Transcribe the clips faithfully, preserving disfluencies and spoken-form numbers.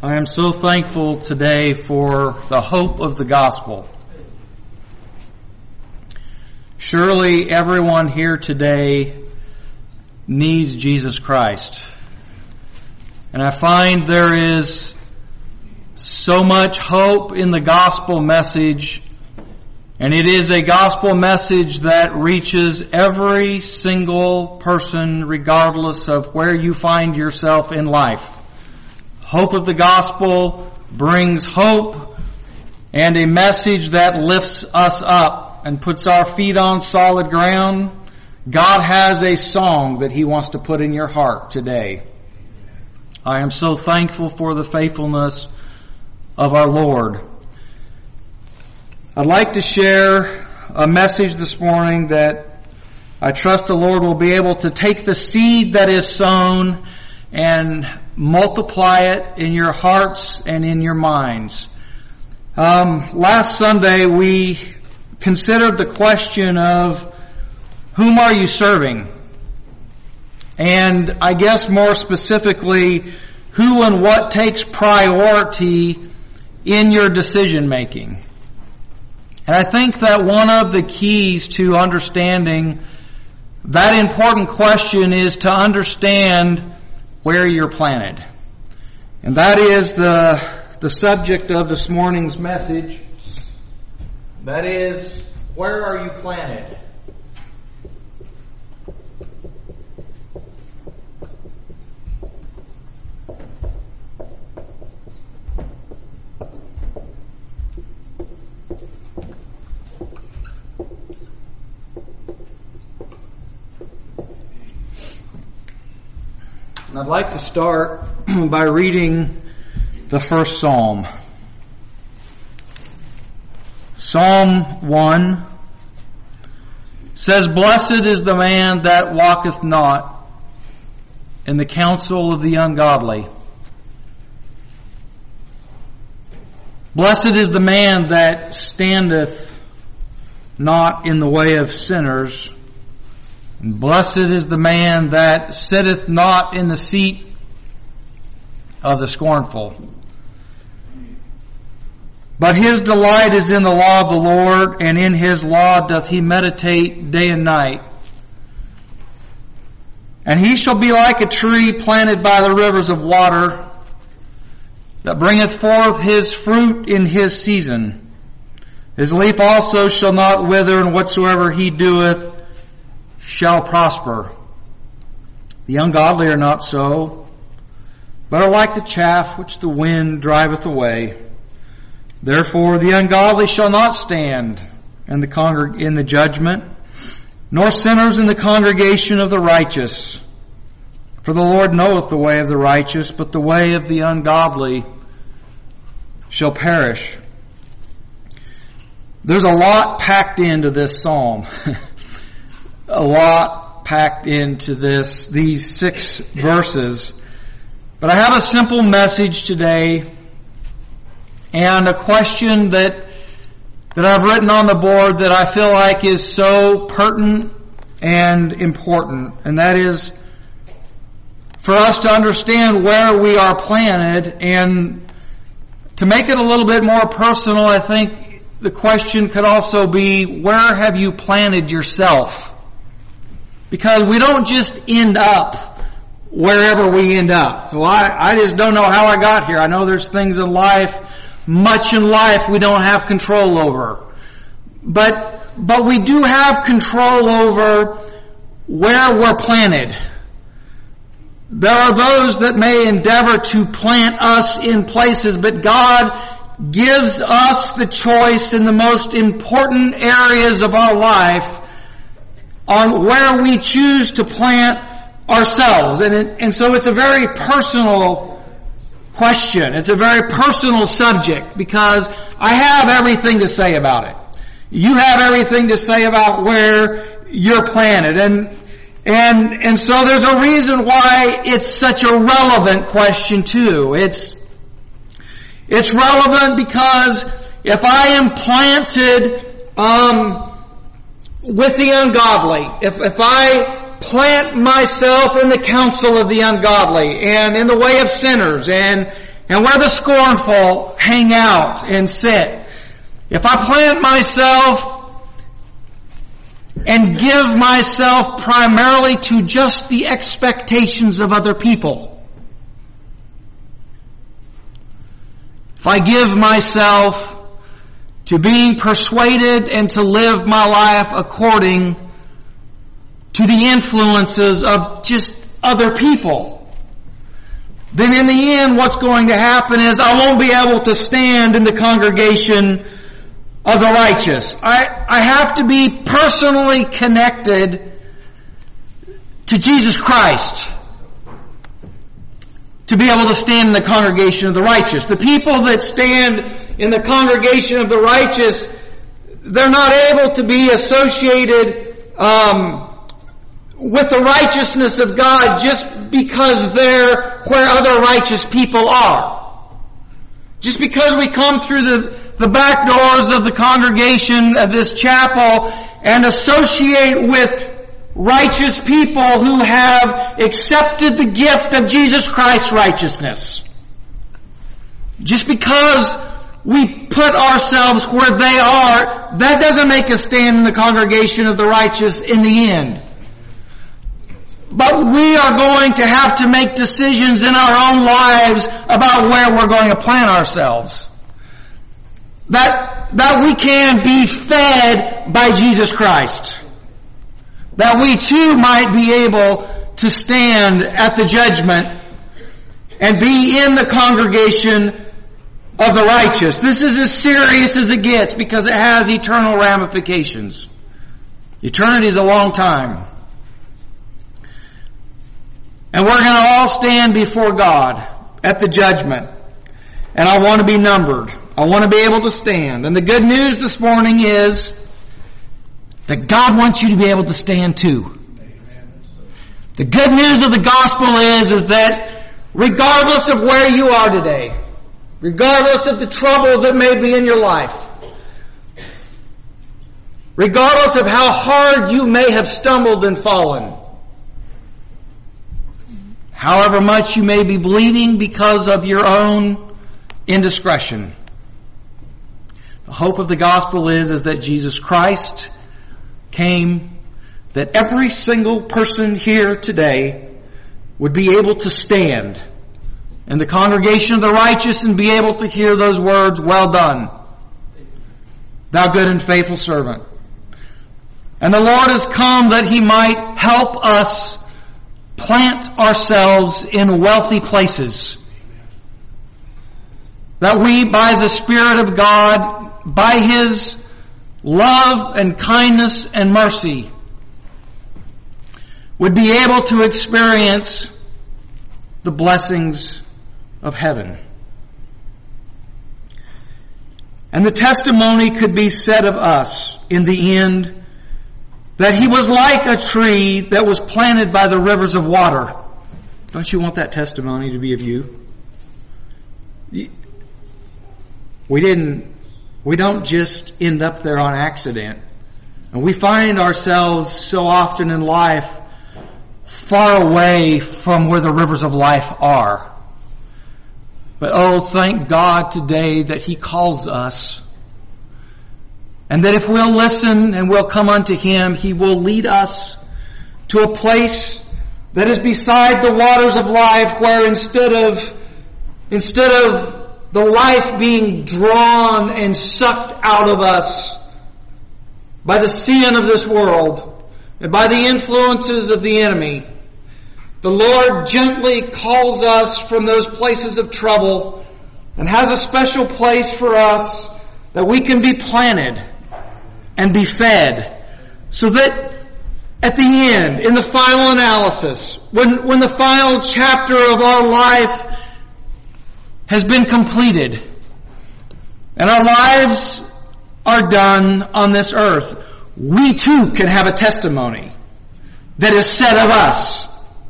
I am so thankful today for the hope of the gospel. Surely everyone here today needs Jesus Christ. And I find there is so much hope in the gospel message, and it is a gospel message that reaches every single person regardless of where you find yourself in life. Hope of the gospel brings hope and a message that lifts us up and puts our feet on solid ground. God has a song that He wants to put in your heart today. I am so thankful for the faithfulness of our Lord. I'd like to share a message this morning that I trust the Lord will be able to take the seed that is sown and multiply it in your hearts and in your minds. Um, last Sunday we considered the question of whom are you serving? And I guess more specifically, who and what takes priority in your decision making? And I think that one of the keys to understanding that important question is to understand where you're planted. And that is the, the subject of this morning's message. That is, where are you planted? And I'd like to start by reading the first Psalm. Psalm one says, "Blessed is the man that walketh not in the counsel of the ungodly. Blessed is the man that standeth not in the way of sinners. And blessed is the man that sitteth not in the seat of the scornful. But his delight is in the law of the Lord, and in his law doth he meditate day and night. And he shall be like a tree planted by the rivers of water, that bringeth forth his fruit in his season. His leaf also shall not wither, and whatsoever he doeth shall prosper. The ungodly are not so, but are like the chaff which the wind driveth away. Therefore the ungodly shall not stand in the congreg- in the judgment, nor sinners in the congregation of the righteous. For the Lord knoweth the way of the righteous, but the way of the ungodly shall perish." There's a lot packed into this psalm. A lot packed into this, these six verses. But I have a simple message today and a question that, that I've written on the board that I feel like is so pertinent and important. And that is for us to understand where we are planted, and to make it a little bit more personal, I think the question could also be, where have you planted yourself? Because we don't just end up wherever we end up. So I, I just don't know how I got here. I know there's things in life, much in life we don't have control over. But, but we do have control over where we're planted. There are those that may endeavor to plant us in places, but God gives us the choice in the most important areas of our life on where we choose to plant ourselves. And it, and so it's a very personal question. It's a very personal subject, because I have everything to say about it. You have everything to say about where you're planted. And and and so there's a reason why it's such a relevant question too. It's it's relevant because if I am planted um with the ungodly, if if I plant myself in the counsel of the ungodly and in the way of sinners and and where the scornful hang out and sit. If I plant myself and give myself primarily to just the expectations of other people, if I give myself to being persuaded and to live my life according to the influences of just other people, then in the end what's going to happen is I won't be able to stand in the congregation of the righteous. I, I have to be personally connected to Jesus Christ to be able to stand in the congregation of the righteous. The people that stand in the congregation of the righteous, they're not able to be associated um, with the righteousness of God just because they're where other righteous people are. Just because we come through the, the back doors of the congregation of this chapel and associate with righteous people who have accepted the gift of Jesus Christ's righteousness. Just because we put ourselves where they are, that doesn't make us stand in the congregation of the righteous in the end. But we are going to have to make decisions in our own lives about where we're going to plant ourselves. That, that we can be fed by Jesus Christ. That we too might be able to stand at the judgment and be in the congregation of the righteous. This is as serious as it gets because it has eternal ramifications. Eternity is a long time. And we're going to all stand before God at the judgment. And I want to be numbered. I want to be able to stand. And the good news this morning is that God wants you to be able to stand too. The good news of the gospel is, is that regardless of where you are today, regardless of the trouble that may be in your life, regardless of how hard you may have stumbled and fallen, however much you may be bleeding because of your own indiscretion, the hope of the gospel is, is that Jesus Christ came that every single person here today would be able to stand in the congregation of the righteous and be able to hear those words, "Well done, thou good and faithful servant." And the Lord has come that He might help us plant ourselves in wealthy places. That we, by the Spirit of God, by His love and kindness and mercy, would be able to experience the blessings of heaven. And the testimony could be said of us in the end that He was like a tree that was planted by the rivers of water. Don't you want that testimony to be of you? We didn't We don't just end up there on accident. And we find ourselves so often in life far away from where the rivers of life are. But oh, thank God today that He calls us. And that if we'll listen and we'll come unto Him, He will lead us to a place that is beside the waters of life, where instead of, instead of the life being drawn and sucked out of us by the sin of this world and by the influences of the enemy, the Lord gently calls us from those places of trouble and has a special place for us that we can be planted and be fed, so that at the end, in the final analysis, when, when the final chapter of our life has been completed and our lives are done on this earth, we too can have a testimony that is said of us.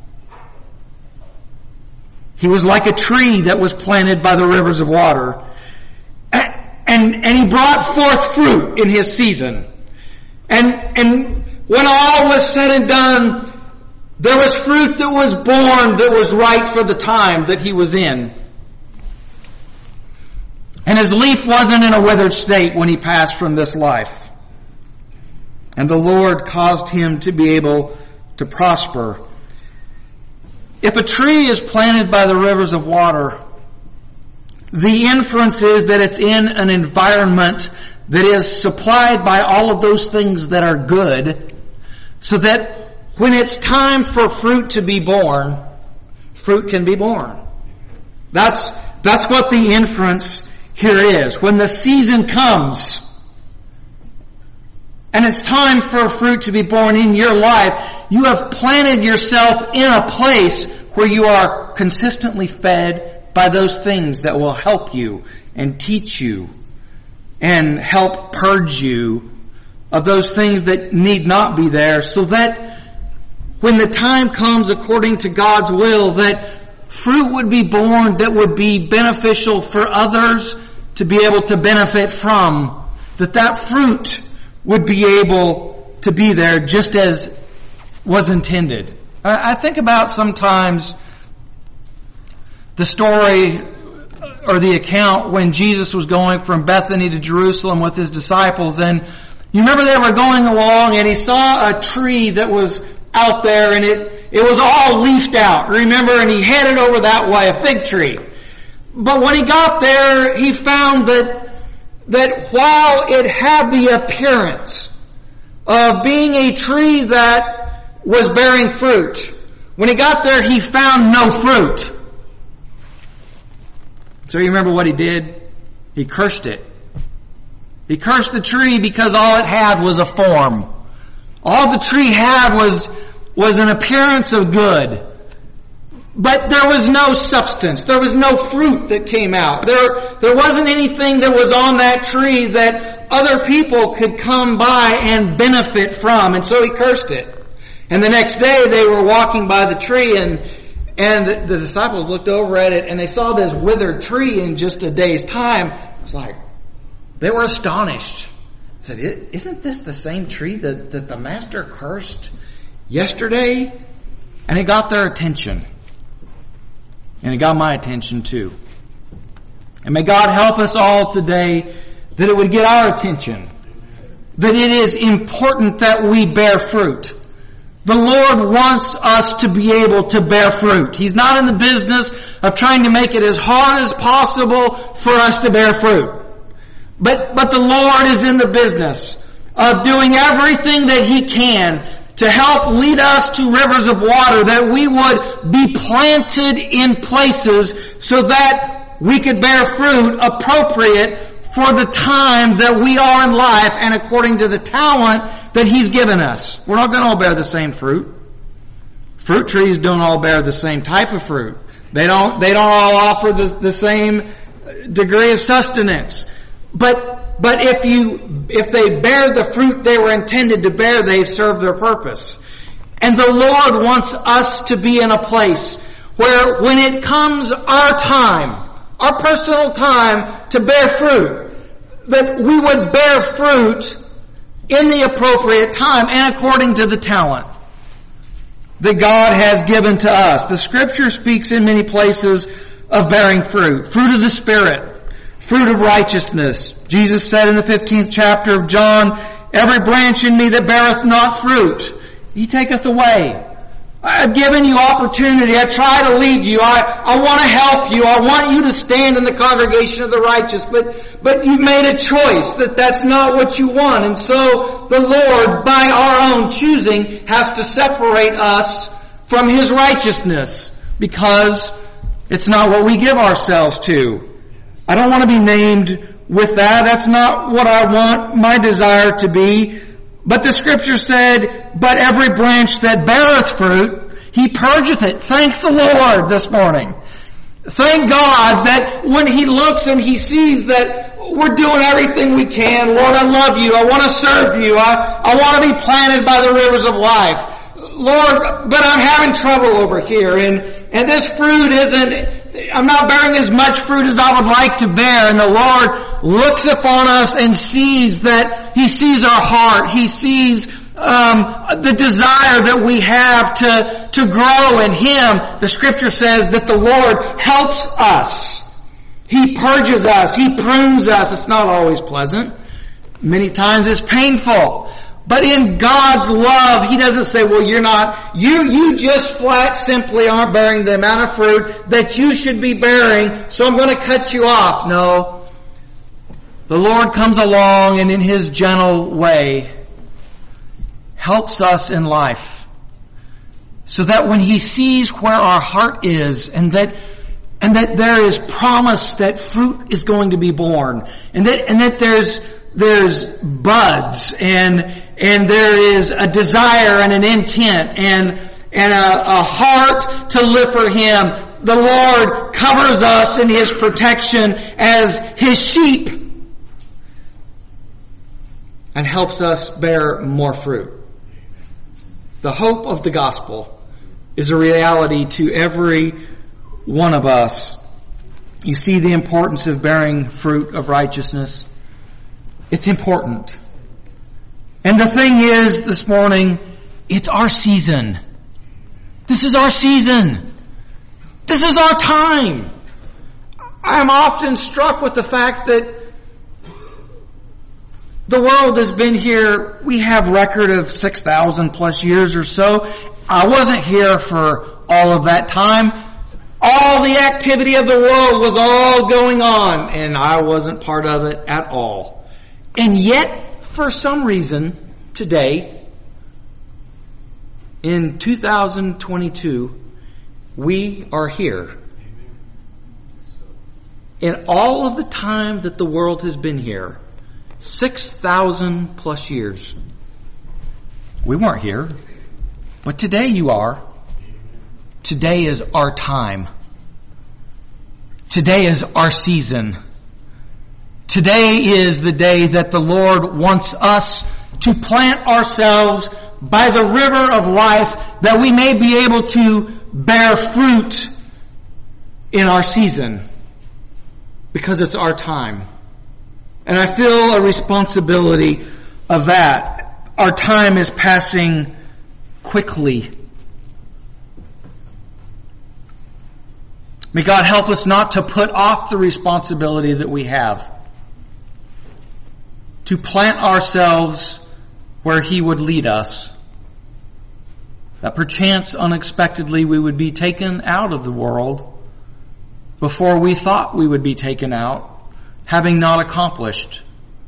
He was like a tree that was planted by the rivers of water, and, and he brought forth fruit in his season. And, and when all was said and done, there was fruit that was born that was right for the time that he was in. And his leaf wasn't in a withered state when he passed from this life. And the Lord caused him to be able to prosper. If a tree is planted by the rivers of water, the inference is that it's in an environment that is supplied by all of those things that are good, so that when it's time for fruit to be born, fruit can be born. That's, that's what the inference here is. When the season comes, and it's time for fruit to be born in your life, you have planted yourself in a place where you are consistently fed by those things that will help you and teach you and help purge you of those things that need not be there, so that when the time comes according to God's will, that fruit would be born that would be beneficial for others to be able to benefit from, that that fruit would be able to be there just as was intended. I think about sometimes the story or the account when Jesus was going from Bethany to Jerusalem with his disciples, and you remember they were going along and he saw a tree that was out there and it, it was all leafed out. Remember? And he headed over that way, a fig tree. But when he got there, he found that, that while it had the appearance of being a tree that was bearing fruit, when he got there, he found no fruit. So you remember what he did? He cursed it. He cursed the tree because all it had was a form. All the tree had was, was an appearance of good. But there was no substance. There was no fruit that came out. There, there wasn't anything that was on that tree that other people could come by and benefit from. And so he cursed it. And the next day they were walking by the tree, and and the, the disciples looked over at it and they saw this withered tree in just a day's time. It was like, they were astonished. Said, isn't this the same tree that, that the master cursed yesterday? And it got their attention. And it got my attention too. And may God help us all today that it would get our attention. That it is important that we bear fruit. The Lord wants us to be able to bear fruit. He's not in the business of trying to make it as hard as possible for us to bear fruit. But, but the Lord is in the business of doing everything that He can to help lead us to rivers of water, that we would be planted in places so that we could bear fruit appropriate for the time that we are in life and according to the talent that He's given us. We're not going to all bear the same fruit. Fruit trees don't all bear the same type of fruit. They don't, they don't all offer the, the same degree of sustenance. But, but if you, if they bear the fruit they were intended to bear, they've served their purpose. And the Lord wants us to be in a place where when it comes our time, our personal time to bear fruit, that we would bear fruit in the appropriate time and according to the talent that God has given to us. The Scripture speaks in many places of bearing fruit. Fruit of the Spirit. Fruit of righteousness. Jesus said in the fifteenth chapter of John, every branch in me that beareth not fruit, He taketh away. I've given you opportunity. I try to lead you. I, I want to help you. I want you to stand in the congregation of the righteous. But, but you've made a choice that that's not what you want. And so the Lord, by our own choosing, has to separate us from His righteousness because it's not what we give ourselves to. I don't want to be named with that. That's not what I want my desire to be. But the Scripture said, but every branch that beareth fruit, He purgeth it. Thank the Lord this morning. Thank God that when He looks and He sees that we're doing everything we can. Lord, I love You. I want to serve You. I, I want to be planted by the rivers of life. Lord, but I'm having trouble over here. And, and this fruit isn't, I'm not bearing as much fruit as I would like to bear. And the Lord looks upon us and sees that He sees our heart. He sees um, the desire that we have to, to grow in Him. The Scripture says that the Lord helps us He purges us. He prunes us. It's not always pleasant. Many times it's painful. But in God's love, He doesn't say, well, you're not, you, you just flat simply aren't bearing the amount of fruit that you should be bearing, so I'm going to cut you off. No. The Lord comes along and in His gentle way helps us in life so that when He sees where our heart is and that and that there is promise that fruit is going to be born and that and that there's there's buds and and there is a desire and an intent and and a, a heart to live for Him, the Lord covers us in His protection as His sheep and helps us bear more fruit. The hope of the gospel is a reality to every one of us. You see the importance of bearing fruit of righteousness. It's important. And the thing is, this morning, it's our season. This is our season. This is our time. I'm often struck with the fact that the world has been here, we have record of six thousand plus years or so. I wasn't here for all of that time. All the activity of the world was all going on, and I wasn't part of it at all. And yet, for some reason, today, in two thousand twenty-two, we are here. In all of the time that the world has been here, six thousand plus years, we weren't here. But today you are. Today is our time. Today is our season. Today is the day that the Lord wants us to plant ourselves by the river of life that we may be able to bear fruit in our season. Because it's our time. And I feel a responsibility of that. Our time is passing quickly. May God help us not to put off the responsibility that we have. To plant ourselves where He would lead us. That perchance unexpectedly we would be taken out of the world before we thought we would be taken out, having not accomplished.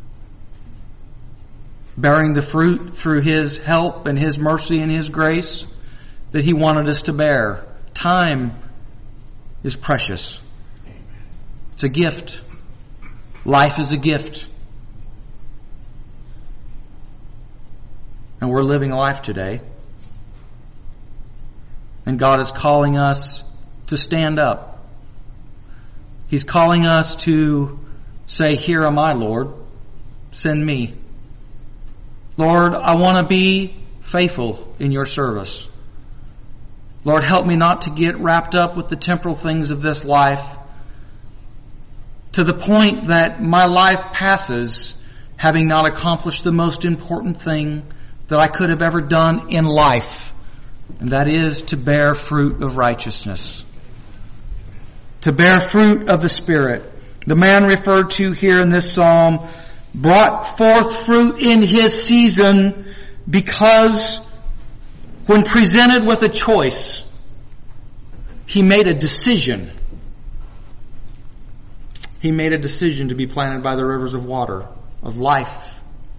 Bearing the fruit through His help and His mercy and His grace that He wanted us to bear. Time is precious. It's a gift. Life is a gift. And we're living life today. And God is calling us to stand up. He's calling us to say, here am I, Lord. Send me. Lord, I want to be faithful in your service. Lord, help me not to get wrapped up with the temporal things of this life to the point that my life passes having not accomplished the most important thing that I could have ever done in life, and that is to bear fruit of righteousness. To bear fruit of the Spirit. The man referred to here in this psalm brought forth fruit in his season because when presented with a choice, he made a decision. He made a decision to be planted by the rivers of water, of life.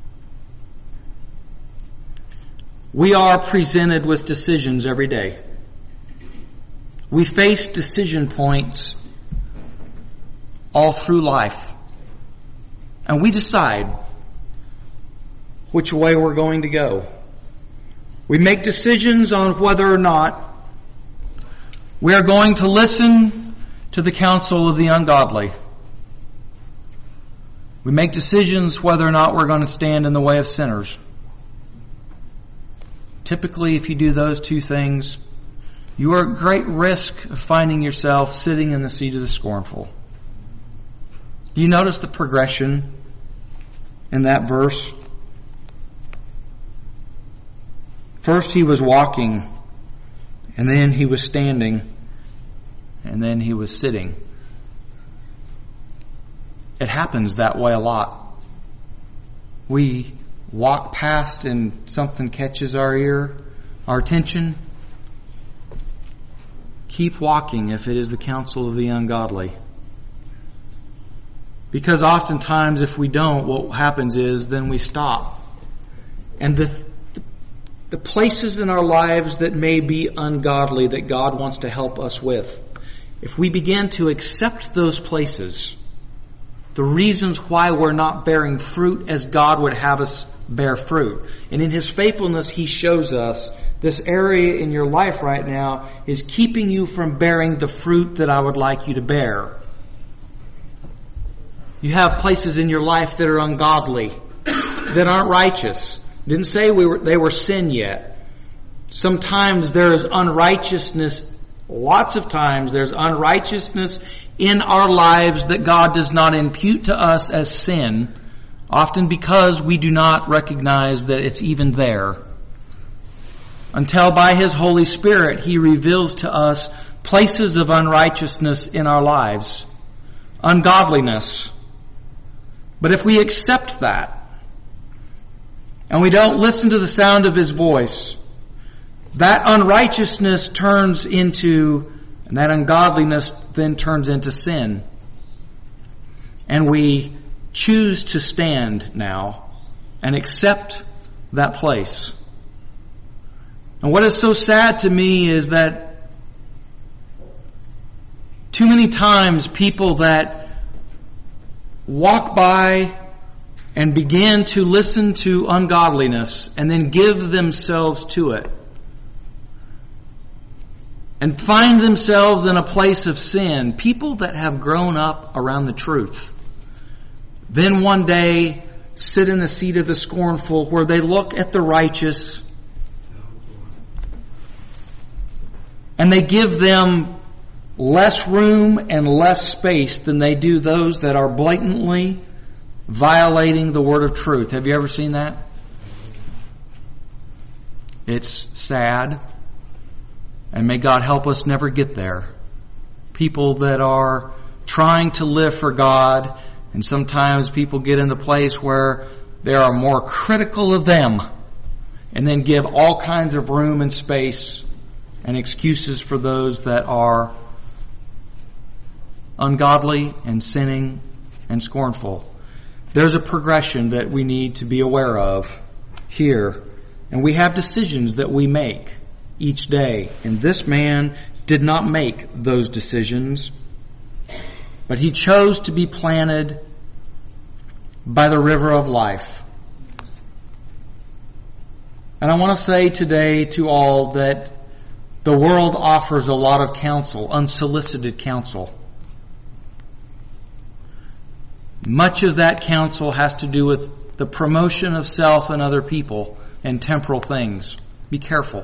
We are presented with decisions every day. We face decision points all through life. And we decide which way we're going to go. We make decisions on whether or not we are going to listen to the counsel of the ungodly. We make decisions whether or not we're going to stand in the way of sinners. Typically, if you do those two things, you are at great risk of finding yourself sitting in the seat of the scornful. Do you notice the progression in that verse? First he was walking, and then he was standing, and then he was sitting. it happens that way a lot. We walk past and something catches our ear, our attention. Keep walking if it is the counsel of the ungodly. Because oftentimes if we don't, what happens is then we stop. And the, the places in our lives that may be ungodly that God wants to help us with, if we begin to accept those places, the reasons why we're not bearing fruit as God would have us bear fruit. And in His faithfulness, He shows us this area in your life right now is keeping you from bearing the fruit that I would like you to bear. You have places in your life that are ungodly, that aren't righteous. Didn't say we were, they were sin yet. Sometimes there is unrighteousness, lots of times there's unrighteousness in our lives that God does not impute to us as sin, often because we do not recognize that it's even there. Until by His Holy Spirit He reveals to us places of unrighteousness in our lives, ungodliness. But if we accept that, and we don't listen to the sound of His voice, that unrighteousness turns into, and that ungodliness then turns into sin. And we choose to stand now and accept that place. And what is so sad to me is that too many times people that walk by and begin to listen to ungodliness and then give themselves to it and find themselves in a place of sin, people that have grown up around the truth, then one day sit in the seat of the scornful where they look at the righteous and they give them less room and less space than they do those that are blatantly violating the word of truth. Have you ever seen that? It's sad. And may God help us never get there. People that are trying to live for God, and sometimes people get in the place where they are more critical of them and then give all kinds of room and space and excuses for those that are ungodly and sinning and scornful. There's a progression that we need to be aware of here. And we have decisions that we make each day. And this man did not make those decisions, but he chose to be planted by the river of life. And I want to say today to all that the world offers a lot of counsel, unsolicited counsel. Much of that counsel has to do with the promotion of self and other people and temporal things. Be careful.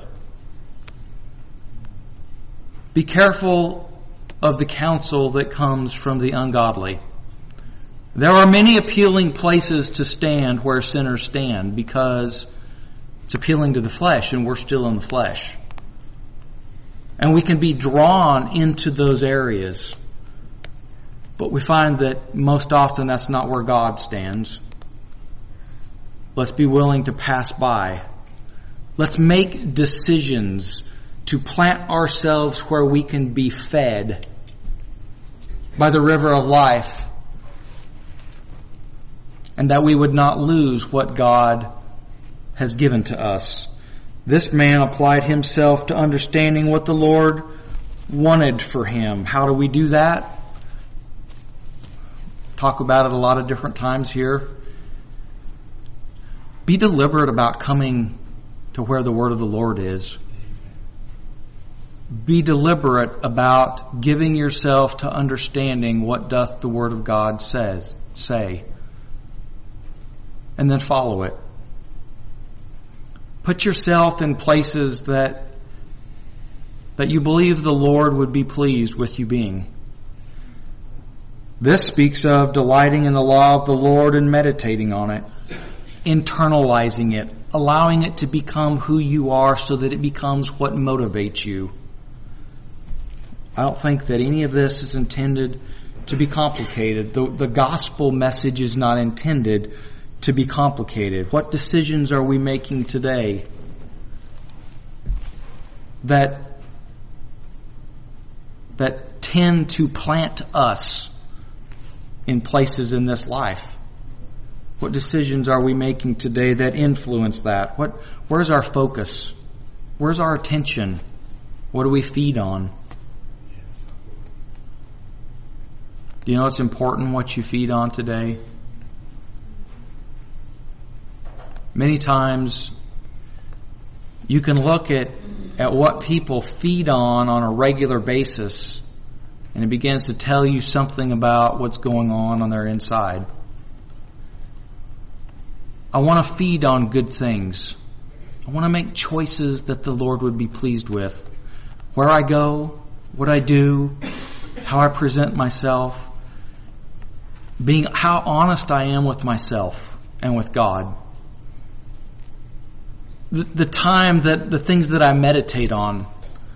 Be careful of the counsel that comes from the ungodly. There are many appealing places to stand where sinners stand because it's appealing to the flesh and we're still in the flesh. And we can be drawn into those areas. But we find that most often that's not where God stands. Let's be willing to pass by. Let's make decisions to plant ourselves where we can be fed by the river of life, and that we would not lose what God has given to us. This man applied himself to understanding what the Lord wanted for him. How do we do that? Talk about it a lot of different times here. Be deliberate about coming to where the word of the Lord is. Be deliberate about giving yourself to understanding what doth the word of God says, say. And then follow it. Put yourself in places that, that you believe the Lord would be pleased with you being. This speaks of delighting in the law of the Lord and meditating on it, internalizing it, allowing it to become who you are so that it becomes what motivates you. I don't think that any of this is intended to be complicated. The, the gospel message is not intended to be complicated. What decisions are we making today that, that tend to plant us in places in this life? What decisions are we making today that influence that? What, where's our focus? Where's our attention? What do we feed on? Do you know it's important what you feed on today? Many times you can look at, at what people feed on on a regular basis, and it begins to tell you something about what's going on on their inside. I want to feed on good things. I want to make choices that the Lord would be pleased with. Where I go, what I do, how I present myself, being how honest I am with myself and with God. The, the time that the things that I meditate on.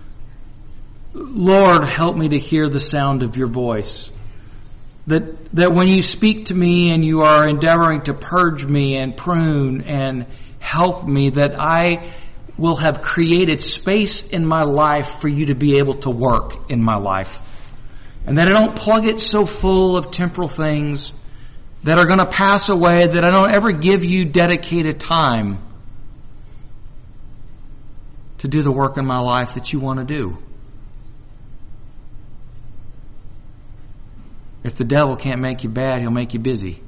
Lord, help me to hear the sound of your voice. That, that when you speak to me and you are endeavoring to purge me and prune and help me, that I will have created space in my life for you to be able to work in my life. And that I don't plug it so full of temporal things that are going to pass away, that I don't ever give you dedicated time to do the work in my life that you want to do. If the devil can't make you bad, he'll make you busy.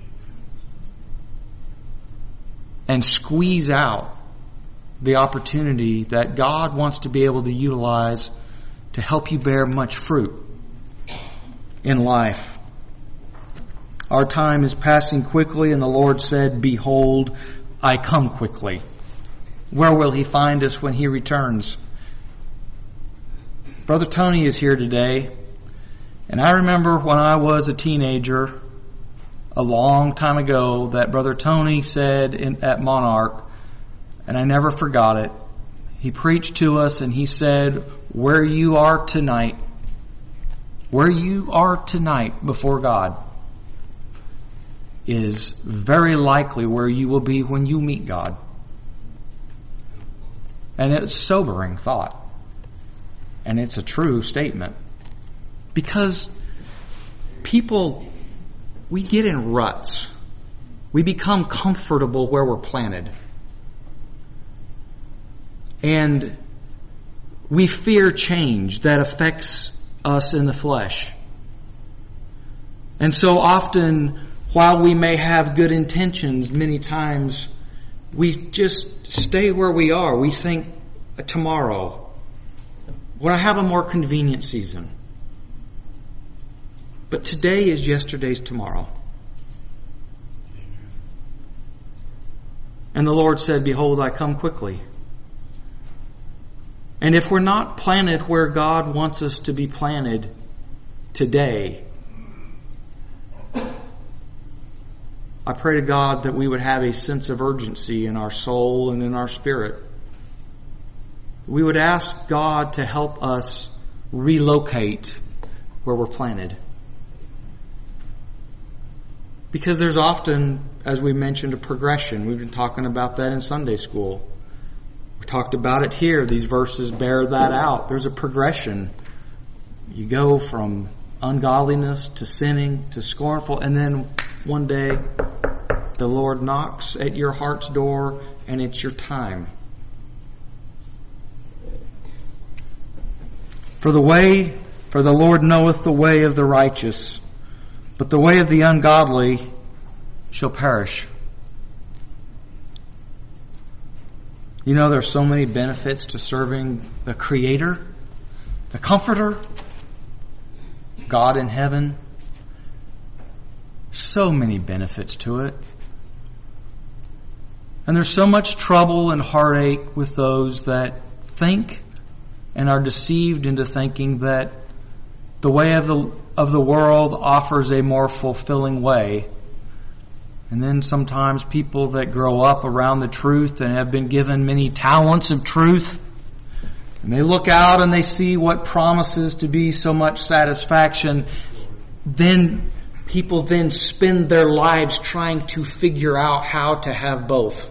And squeeze out the opportunity that God wants to be able to utilize to help you bear much fruit in life. Our time is passing quickly, and the Lord said, "Behold, I come quickly." Where will He find us when He returns? Brother Tony is here today. And I remember when I was a teenager, a long time ago, that Brother Tony said in, at Monarch, and I never forgot it. He preached to us and he said, where you are tonight, where you are tonight before God is very likely where you will be when you meet God. And it's a sobering thought. And it's a true statement. Because people, we get in ruts. We become comfortable where we're planted. And we fear change that affects us in the flesh. And so often, while we may have good intentions, many times we just stay where we are. We think tomorrow, when I have a more convenient season. But today is yesterday's tomorrow. And the Lord said, behold, I come quickly. And if we're not planted where God wants us to be planted today, I pray to God that we would have a sense of urgency in our soul and in our spirit. We would ask God to help us relocate where we're planted. Because there's often, as we mentioned, a progression. We've been talking about that in Sunday school. We talked about it here. These verses bear that out. There's a progression. You go from ungodliness to sinning to scornful, and then one day the Lord knocks at your heart's door and it's your time. For the way, for the Lord knoweth the way of the righteous, but the way of the ungodly shall perish. You know, there's so many benefits to serving the Creator, the Comforter, God in heaven. So many benefits to it. And there's so much trouble and heartache with those that think and are deceived into thinking that the way of the of the world offers a more fulfilling way. And then sometimes people that grow up around the truth and have been given many talents of truth, and they look out and they see what promises to be so much satisfaction, then people then spend their lives trying to figure out how to have both.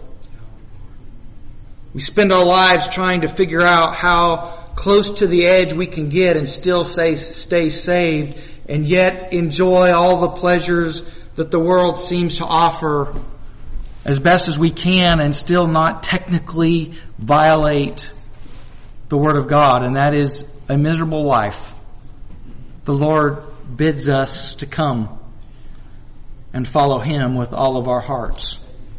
We spend our lives trying to figure out how close to the edge we can get and still say, stay saved, and yet enjoy all the pleasures that the world seems to offer as best as we can and still not technically violate the Word of God. And that is a miserable life. The Lord bids us to come and follow Him with all of our hearts.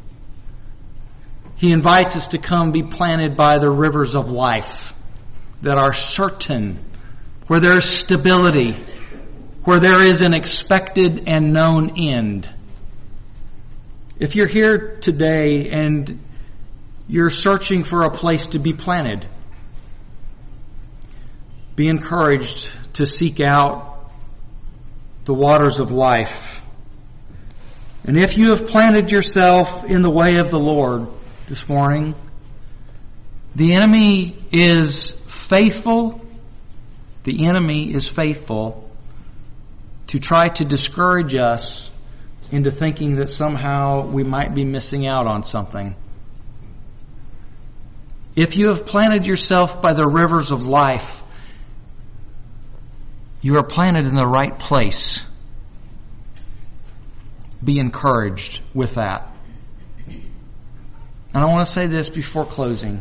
He invites us to come be planted by the rivers of life that are certain, where there is stability, where there is an expected and known end. If you're here today and you're searching for a place to be planted, be encouraged to seek out the waters of life. And if you have planted yourself in the way of the Lord this morning, the enemy is faithful. The enemy is faithful to try to discourage us into thinking that somehow we might be missing out on something. If you have planted yourself by the rivers of life, you are planted in the right place. Be encouraged with that. And I want to say this before closing.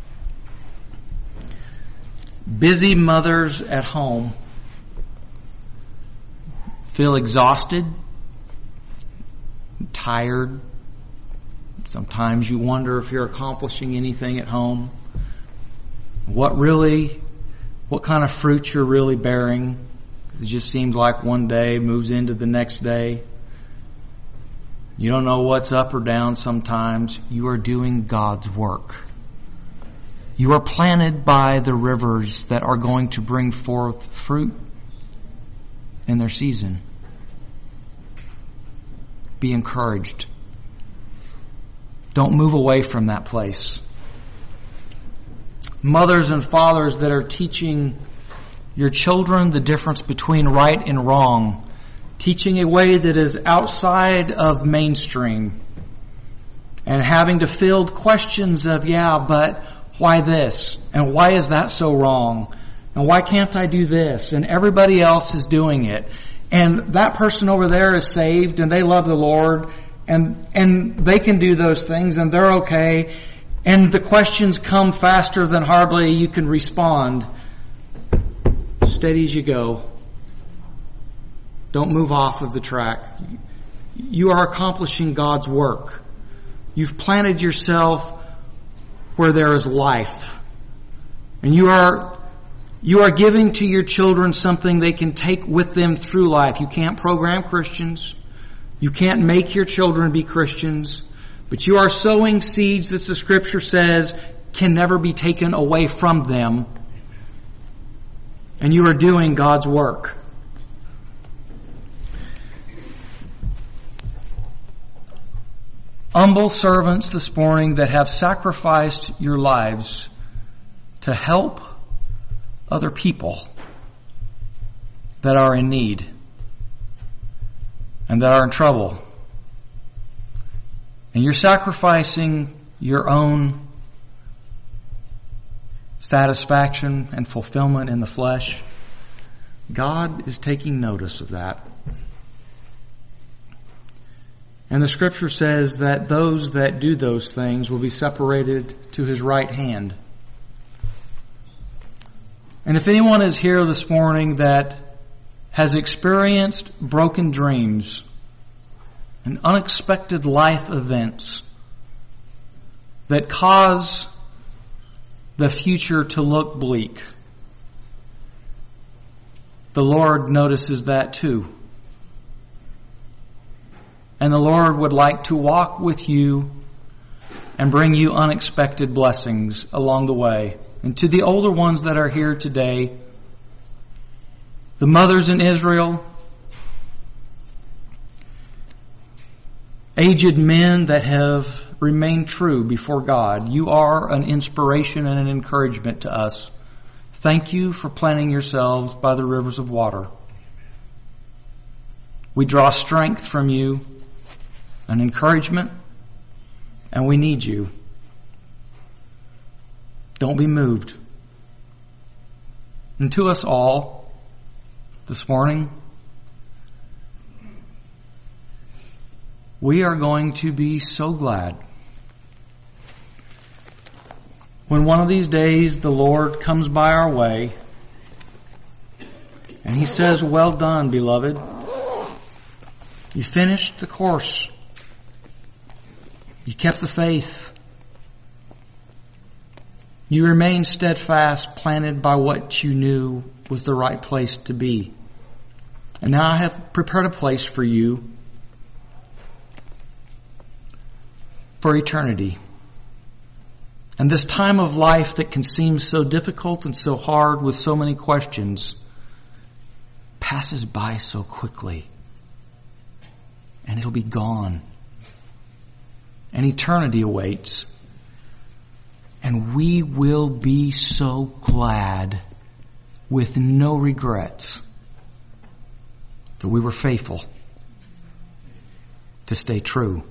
Busy mothers at home feel exhausted, tired. Sometimes you wonder if you're accomplishing anything at home. What really, what kind of fruit you're really bearing. Because it just seems like one day moves into the next day. You don't know what's up or down sometimes. You are doing God's work. You are planted by the rivers that are going to bring forth fruit in their season. Be encouraged. Don't move away from that place. Mothers and fathers that are teaching your children the difference between right and wrong, teaching a way that is outside of mainstream, and having to field questions of, yeah, but why this? And why is that so wrong? And why can't I do this? And everybody else is doing it. And that person over there is saved and they love the Lord and and they can do those things and they're okay. And the questions come faster than hardly you can respond. Steady as you go. Don't move off of the track. You are accomplishing God's work. You've planted yourself where there is life. And you are you are giving to your children something they can take with them through life. You can't program Christians. You can't make your children be Christians. But you are sowing seeds that the Scripture says can never be taken away from them. And you are doing God's work. Humble servants this morning that have sacrificed your lives to help other people that are in need and that are in trouble. And you're sacrificing your own satisfaction and fulfillment in the flesh. God is taking notice of that. And the Scripture says that those that do those things will be separated to His right hand. And if anyone is here this morning that has experienced broken dreams and unexpected life events that cause the future to look bleak, the Lord notices that too. And the Lord would like to walk with you and bring you unexpected blessings along the way. And to the older ones that are here today, the mothers in Israel, aged men that have remained true before God, you are an inspiration and an encouragement to us. Thank you for planting yourselves by the rivers of water. We draw strength from you and encouragement, and we need you. Don't be moved. And to us all this morning, we are going to be so glad when one of these days the Lord comes by our way and He says, "Well done, beloved. You finished the course. You kept the faith. You remained steadfast, planted by what you knew was the right place to be. And now I have prepared a place for you for eternity." And this time of life that can seem so difficult and so hard with so many questions passes by so quickly. And it'll be gone. And eternity awaits. And we will be so glad with no regrets that we were faithful to stay true.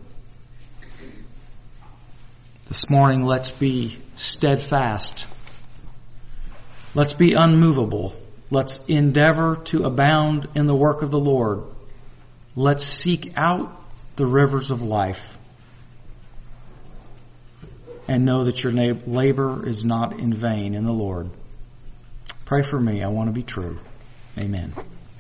This morning, let's be steadfast. Let's be unmovable. Let's endeavor to abound in the work of the Lord. Let's seek out the rivers of life and know that your labor is not in vain in the Lord. Pray for me. I want to be true. Amen.